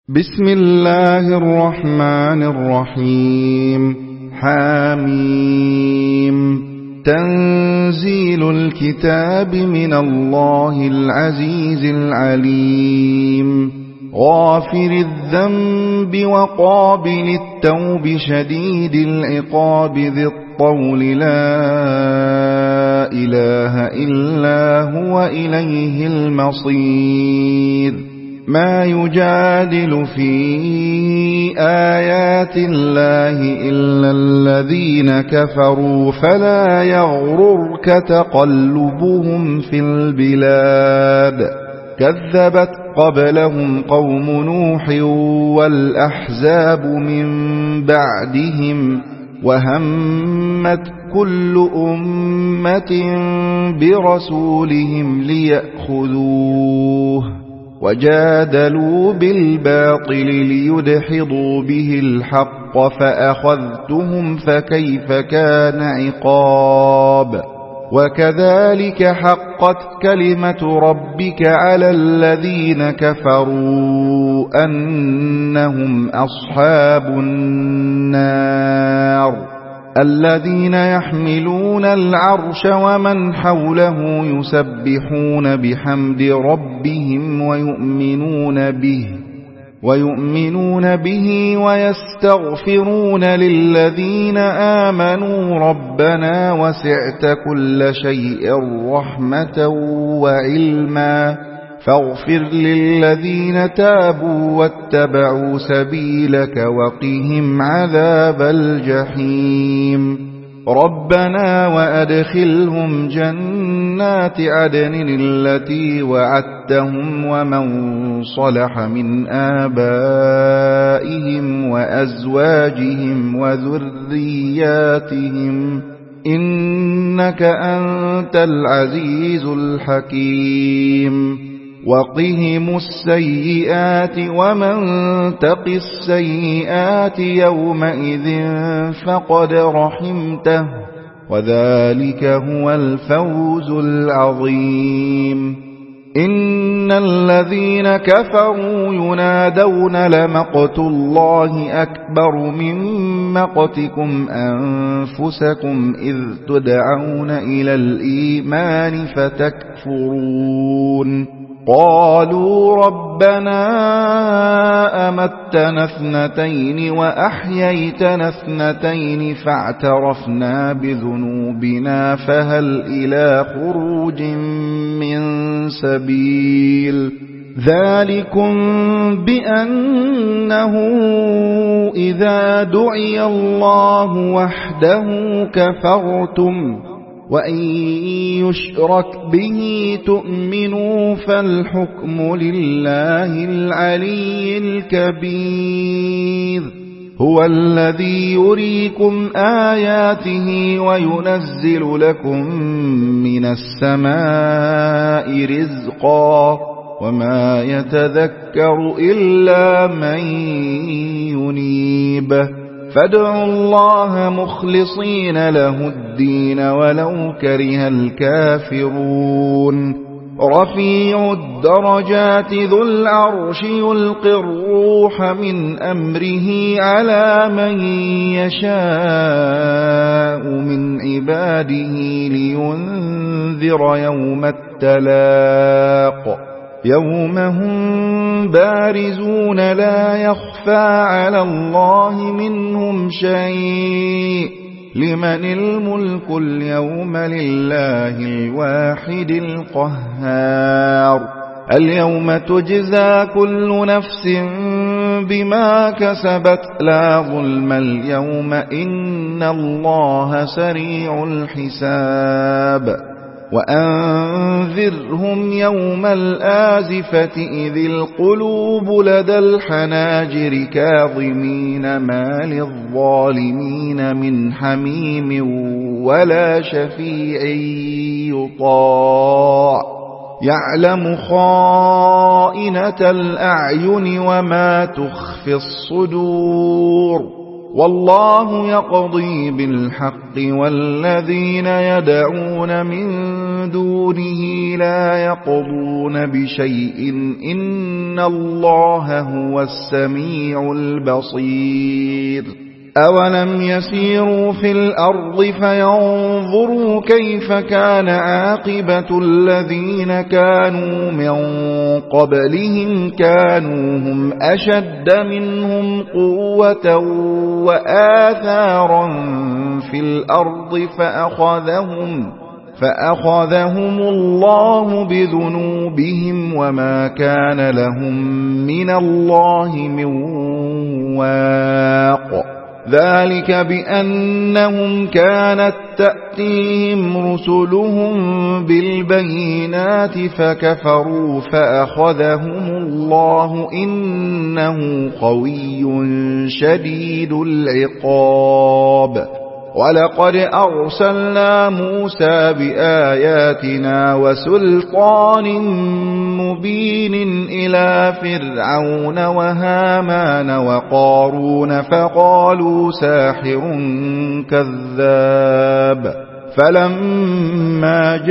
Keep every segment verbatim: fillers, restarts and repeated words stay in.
بسم الله الرحمن الرحيم. حاميم. تنزيل الكتاب من الله العزيز العليم. غافر الذنب وقابل التوب شديد العقاب ذي الطول لا إله إلا هو إليه المصير. ما يجادل في آيات الله إلا الذين كفروا فلا يغررك تقلبهم في البلاد. كذبت قبلهم قوم نوح والأحزاب من بعدهم وهمت كل أمة برسولهم ليأخذوه وجادلوا بالباطل ليدحضوا به الحق فأخذتهم فكيف كان عقاب. وكذلك حقت كلمة ربك على الذين كفروا أنهم أصحاب النار. الذين يحملون العرش ومن حوله يسبحون بحمد ربهم ويؤمنون به ويؤمنون به ويستغفرون للذين آمنوا ربنا وسعت كل شيء رحمة وعلما فاغفر للذين تابوا واتبعوا سبيلك وقهم عذاب الجحيم. ربنا وأدخلهم جنات عدن التي وعدتهم ومن صلح من آبائهم وأزواجهم وذرياتهم إنك أنت العزيز الحكيم. وقهم السيئات ومن تق السيئات يومئذ فقد رحمته وذلك هو الفوز العظيم. إن الذين كفروا ينادون لمقت الله أكبر من مقتكم أنفسكم إذ تدعون إلى الإيمان فتكفرون. قالوا ربنا أمتنا اثنتين وأحييتنا اثنتين فاعترفنا بذنوبنا فهل إلى خروج من سبيل. ذلكم بأنه إذا دعي الله وحده كفرتم وإن يشرك به تؤمنوا فالحكم لله العلي الكبير. هو الذي يريكم آياته وينزل لكم من السماء رزقا وما يتذكر إلا من ينيب. فادعوا الله مخلصين له الدين ولو كره الكافرون. رفيع الدرجات ذو العرش يلقي الروح من أمره على من يشاء من عباده لينذر يوم التلاق يوم هم بارزون لا يخفى على الله منهم شيء. لمن الملك اليوم لله الواحد القهار. اليوم تجزى كل نفس بما كسبت لا ظلم اليوم إن الله سريع الحساب. وأنذرهم يوم الآزفة إذ القلوب لدى الحناجر كاظمين ما للظالمين من حميم ولا شفيع يطاع. يعلم خائنة الأعين وما تخفي الصدور. والله يقضي بالحق والذين يدعون من دونه لا يقضون بشيء إن الله هو السميع البصير أولم يسيروا في الأرض فينظروا كيف كان عاقبة الذين كانوا من قبلهم كانوا هم أشد منهم قوة وآثارا في الأرض فأخذهم فأخذهم الله بذنوبهم وما كان لهم من الله من واق ذلك بأنهم كانت تأتيهم رسلهم بالبينات فكفروا فأخذهم الله إنه قوي شديد العقاب ولقد أرسلنا موسى بآياتنا وسلطان مبين إلى فرعون وهامان وقارون فقالوا ساحر كذاب فلما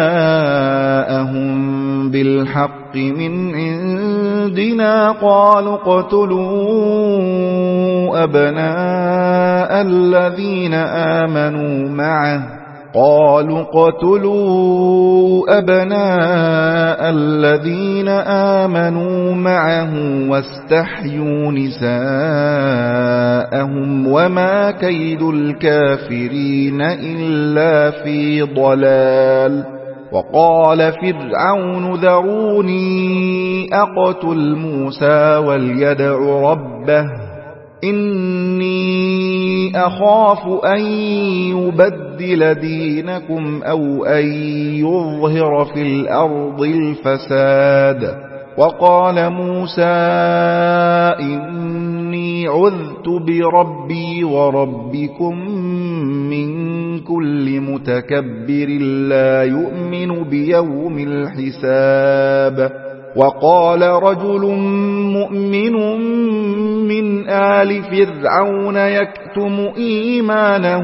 جاءهم بالحق من عندنا قالوا اقتلوا أبناء الذين آمنوا معه قالوا اقتلوا أبناء الذين آمنوا معه واستحيوا نساءهم وما كيد الكافرين إلا في ضلال وقال فرعون ذروني أقتل موسى وليدع ربه إني أخاف أن يبدل دينكم أو أن يظهر في الأرض الفساد وقال موسى إني عذت بربي وربكم من كل متكبر لا يؤمن بيوم الحساب وقال رجل مؤمن من آل فرعون يكتم إيمانه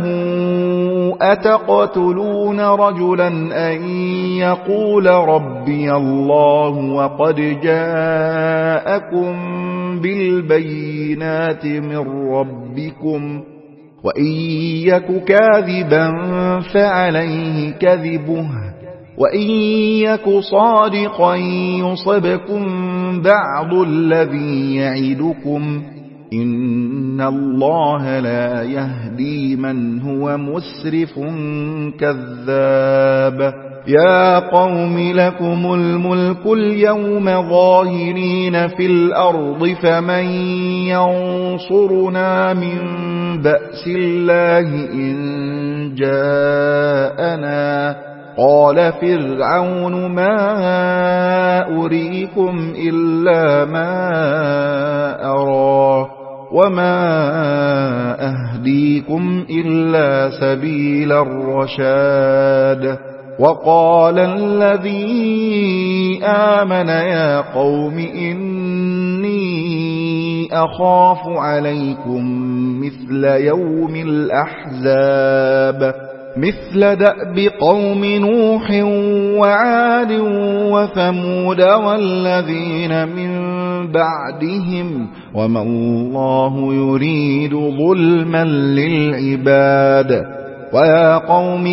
أتقتلون رجلا أن يقول ربي الله وقد جاءكم بالبينات من ربكم وإن يك كاذبا فعليه كذبه وإن يك صادقا يصبكم بعض الذي يعدكم إن الله لا يهدي من هو مسرف كذاب يا قوم لكم الملك اليوم ظاهرين في الأرض فمن ينصرنا من بأس الله إن جاءنا قال فرعون ما أريكم إلا ما أرى وما أهديكم إلا سبيل الرشاد وقال الذي آمن يا قوم إني أخاف عليكم مثل يوم الأحزاب مثل دأب قوم نوح وعاد وثمود والذين من بعدهم وما الله يريد ظلما للعباد ويا قوم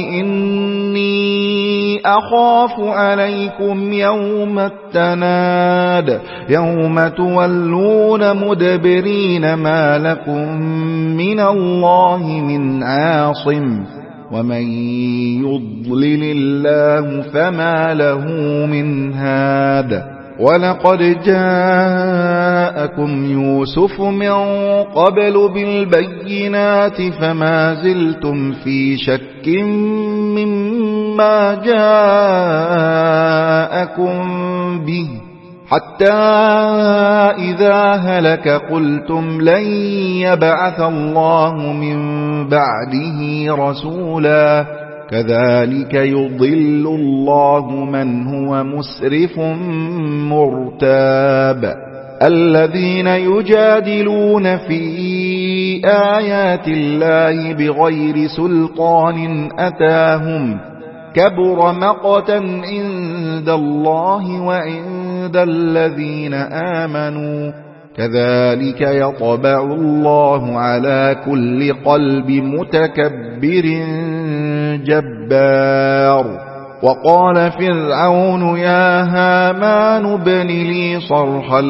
إني أخاف عليكم يوم التناد يوم تولون مدبرين ما لكم من الله من عاصم ومن يضلل الله فما له من هاد ولقد جاءكم يوسف من قبل بالبينات فما زلتم في شك مما جاءكم به حتى إذا هلك قلتم لن يبعث الله من بعده رسولا كذلك يضل الله من هو مسرف مرتاب الذين يجادلون في آيات الله بغير سلطان أتاهم كبر مقتا عند الله وعند الذين آمنوا كذلك يطبع الله على كل قلب متكبر جبار. وقال فرعون يا هامان ابن لي صرحا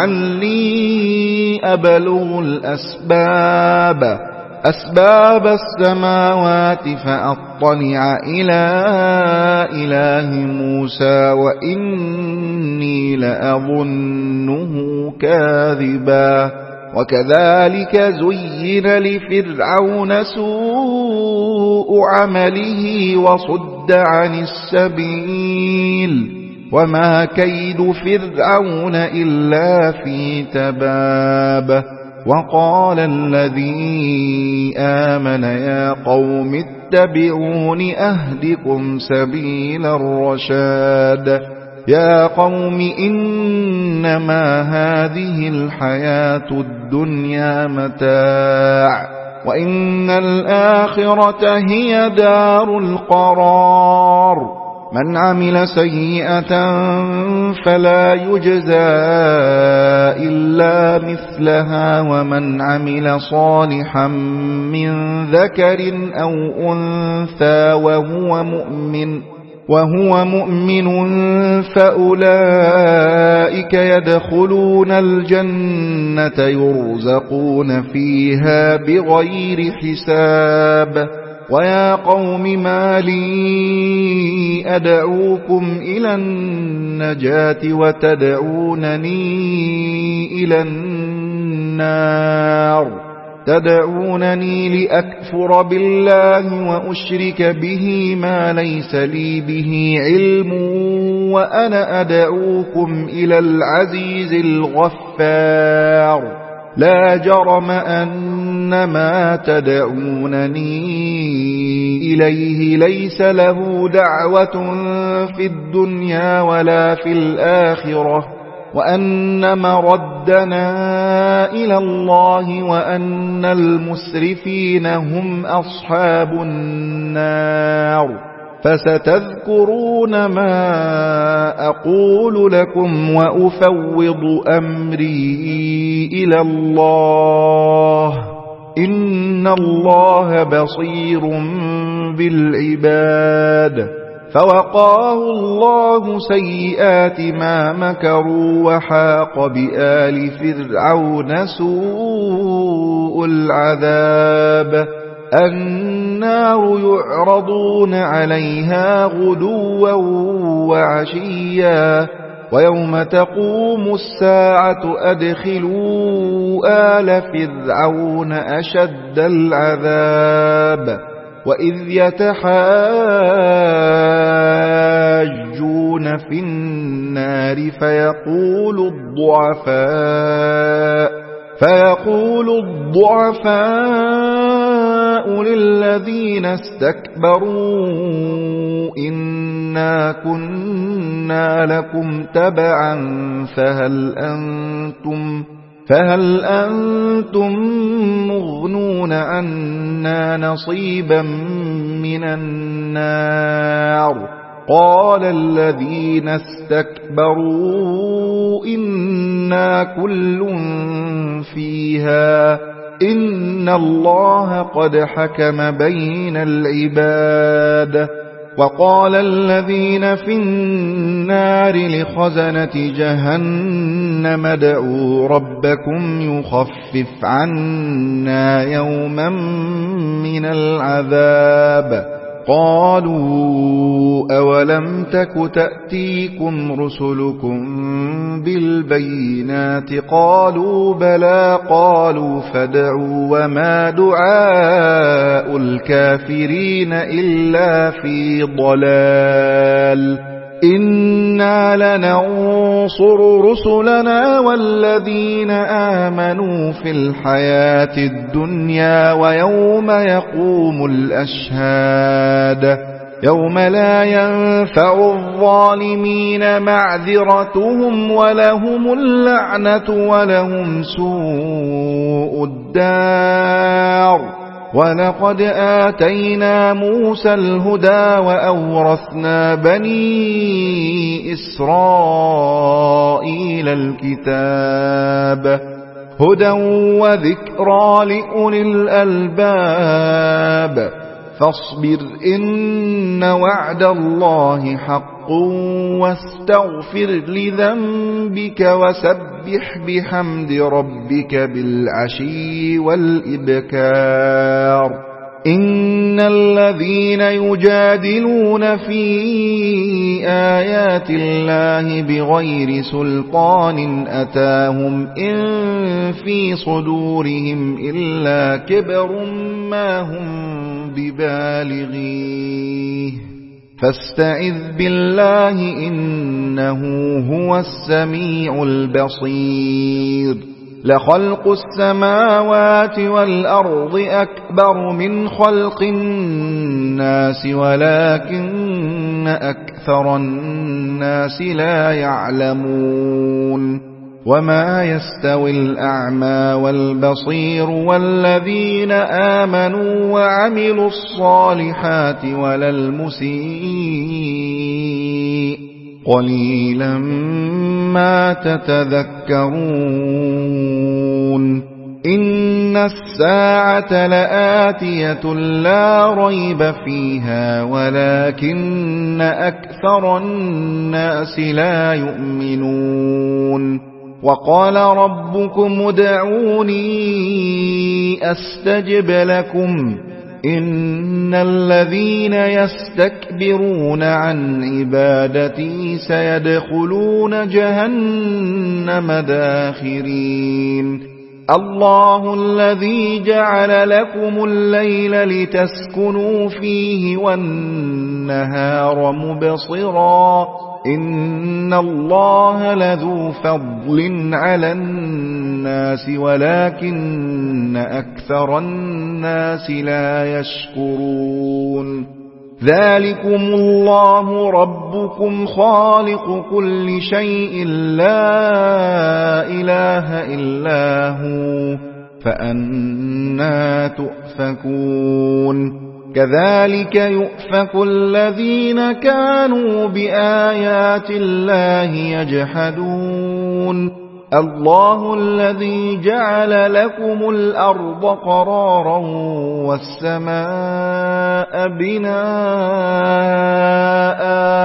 لعلي أبلغ الأسباب أسباب السماوات فأطلع إلى إله موسى وإني لأظنه كاذبا. وكذلك زين لفرعون سوء عمله وصد عن السبيل وما كيد فرعون إلا في تباب. وقال الذي آمن يا قوم اتبعون أهدكم سبيل الرشاد. يا قوم إنما هذه الحياة الدنيا متاع وإن الآخرة هي دار القرار. من عمل سيئة فلا يجزى إلا مثلها ومن عمل صالحا من ذكر أو أنثى وهو مؤمن وهو مؤمن فأولئك يدخلون الجنة يرزقون فيها بغير حساب. ويا قوم ما لي أدعوكم إلى النجاة وتدعونني إلى النار تدعونني لأكفر بالله وأشرك به ما ليس لي به علم وأنا أدعوكم إلى العزيز الغفار. لا جرم أن ما تدعونني إليه ليس له دعوة في الدنيا ولا في الآخرة وأن مردنا إلى الله وأن المسرفين هم أصحاب النار. فستذكرون ما أقول لكم وأفوض أمري إلى الله إن الله بصير بالعباد. فوقاه الله سيئات ما مكروا وحاق بآل فرعون سوء العذاب. النار يعرضون عليها غدوا وعشيا ويوم تقوم الساعة أدخلوا آل فرعون أشد العذاب. وإذ يتحاجون في النار فيقول الضعفاء فيقول الضعفاء للذين استكبروا إنا كنا لكم تبعا فهل أنتم فهل أنتم مغنون عنا نصيبا من النار. قال الذين استكبروا إنا كل فيها إن الله قد حكم بين العباد. وقال الذين في النار لخزنة جهنم ادعوا ربكم يخفف عنا يوما من العذاب. قالوا أولم تك تأتيكم رسلكم بالبينات قالوا بلى قالوا فادعوا وما دعاء الكافرين إلا في ضلال. إنا لننصر رسلنا والذين آمنوا في الحياة الدنيا ويوم يقوم الأشهاد. يوم لا ينفع الظالمين معذرتهم ولهم اللعنة ولهم سوء الدار. ولقد آتينا موسى الهدى وأورثنا بني إسرائيل الكتاب هدى وذكرى لأولي الألباب. فاصبر إن وعد الله حق واستغفر لذنبك وسبح بحمد ربك بالعشي والإبكار. إن الذين يجادلون في آيات الله بغير سلطان أتاهم إن في صدورهم إلا كبر ما هم ببالغيه فاستعذ بالله إنه هو السميع البصير. لخلق السماوات والأرض أكبر من خلق الناس ولكن أكثر الناس لا يعلمون. وما يستوي الأعمى والبصير والذين آمنوا وعملوا الصالحات ولا المسيء قليلا ما تتذكرون. إن الساعة لآتية لا ريب فيها ولكن أكثر الناس لا يؤمنون. وقال ربكم ادعوني أستجب لكم إن الذين يستكبرون عن عبادتي سيدخلون جهنم داخرين. الله الذي جعل لكم الليل لتسكنوا فيه والنهار مبصرا إن الله لذو فضل على الناس ولكن أكثر الناس لا يشكرون. ذلكم الله ربكم خالق كل شيء لا إله إلا هو فأنى تؤفكون. كذلك يؤفك الذين كانوا بآيات الله يجحدون. الله الذي جعل لكم الأرض قرارا والسماء بناء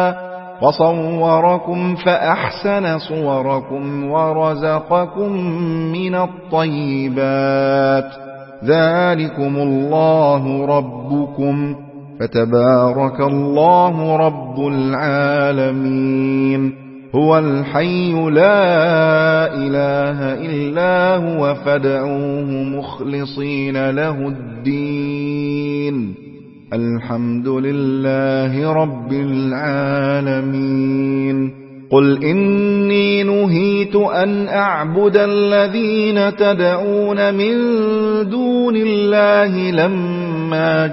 وصوركم فأحسن صوركم ورزقكم من الطيبات. ذلكم الله ربكم فتبارك الله رب العالمين. هو الحي لا إله إلا هو فادعوه مخلصين له الدين. الحمد لله رب العالمين. قل إني نهيت أن أعبد الذين تدعون من دون الله لما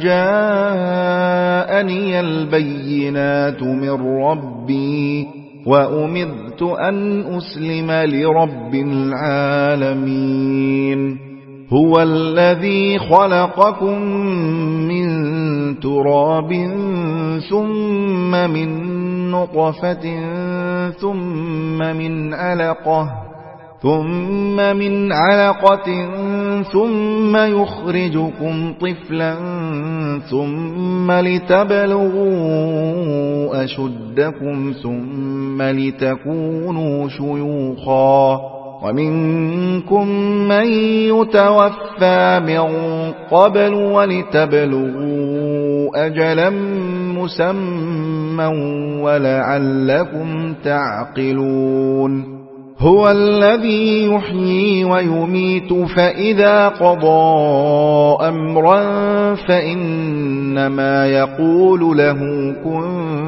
جاءني البينات من ربي وأمرت أن أسلم لرب العالمين. هو الذي خلقكم من تراب ثم من نطفة ثم من علقة ثم من علقة ثم يخرجكم طفلا ثم لتبلغوا أشدكم ثم لتكونوا شيوخا ومنكم من يتوفى من قبل ولتبلغوا أجلا مسمى ولعلكم تعقلون. هو الذي يحيي ويميت فإذا قضى أمرا فإنما يقول له كن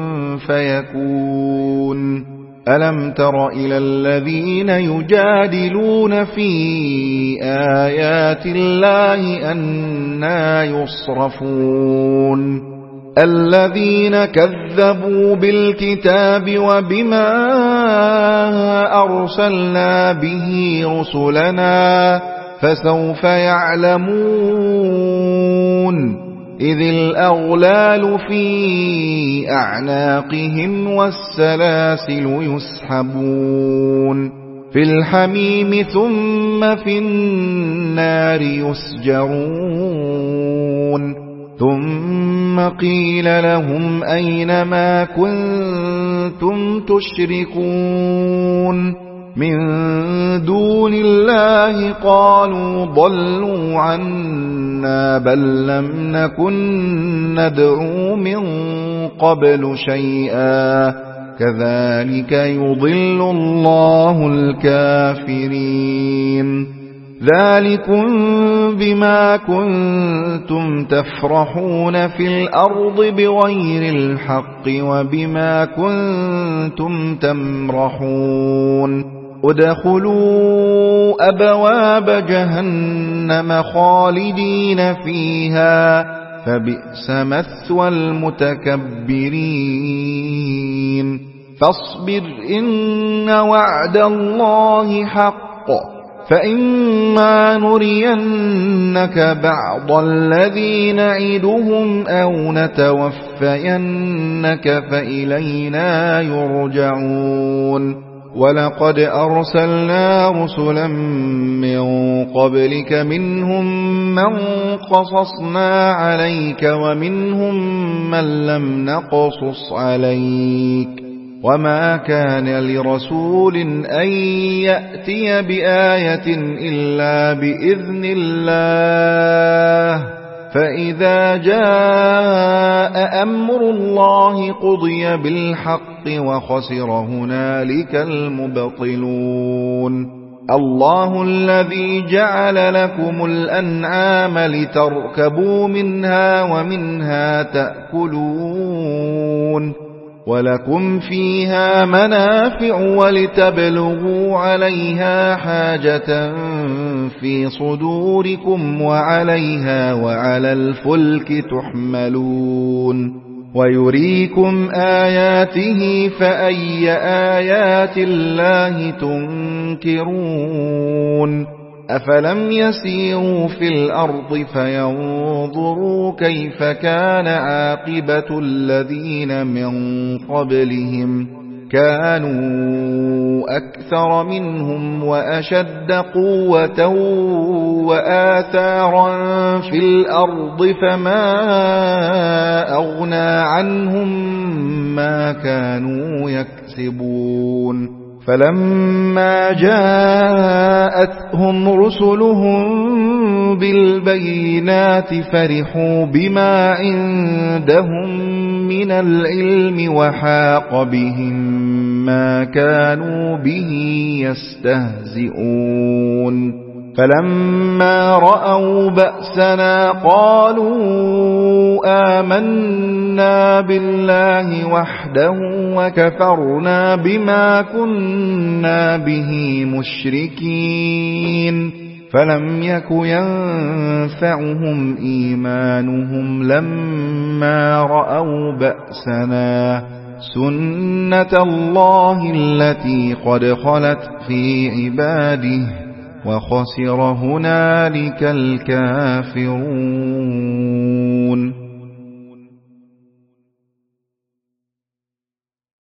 فيكون. ألم تر إلى الذين يجادلون في آيات الله أنى يصرفون الذين كذبوا بالكتاب وبما أرسلنا به رسلنا فسوف يعلمون إذ الأغلال في أعناقهم والسلاسل يسحبون في الحميم ثم في النار يسجرون ثم قيل لهم أين ما كنتم تشركون من دون الله قالوا ضلوا عنا بل لم نكن ندعو من قبل شيئا كذلك يضل الله الكافرين ذلكم بما كنتم تفرحون في الأرض بغير الحق وبما كنتم تمرحون ادخلوا أبواب جهنم خالدين فيها فبئس مثوى المتكبرين فاصبر إن وعد الله حق فإما نرينك بعض الذي نعدهم أو نتوفينك فإلينا يرجعون ولقد أرسلنا رسلا من قبلك منهم من قصصنا عليك ومنهم من لم نقصص عليك وما كان لرسول أن يأتي بآية إلا بإذن الله فإذا جاء أمر الله قضي بالحق وخسر هنالك المبطلون الله الذي جعل لكم الأنعام لتركبوا منها ومنها تأكلون ولكم فيها منافع ولتبلغوا عليها حاجة في صدوركم وعليها وعلى الفلك تحملون ويريكم آياته فأي آيات الله تنكرون أفلم يسيروا في الأرض فينظروا كيف كان عاقبة الذين من قبلهم كانوا أكثر منهم وأشد قوة وآثارا في الأرض فما أغنى عنهم ما كانوا يكسبون فلما جاءتهم رسلهم بالبينات فرحوا بما عندهم من العلم وحاق بهم ما كانوا به يستهزئون فلما رأوا بأسنا قالوا آمنا بالله وحده وكفرنا بما كنا به مشركين فلم يك ينفعهم إيمانهم لما رأوا بأسنا سنة الله التي قد خلت في عباده وخسر هنالك الكافرون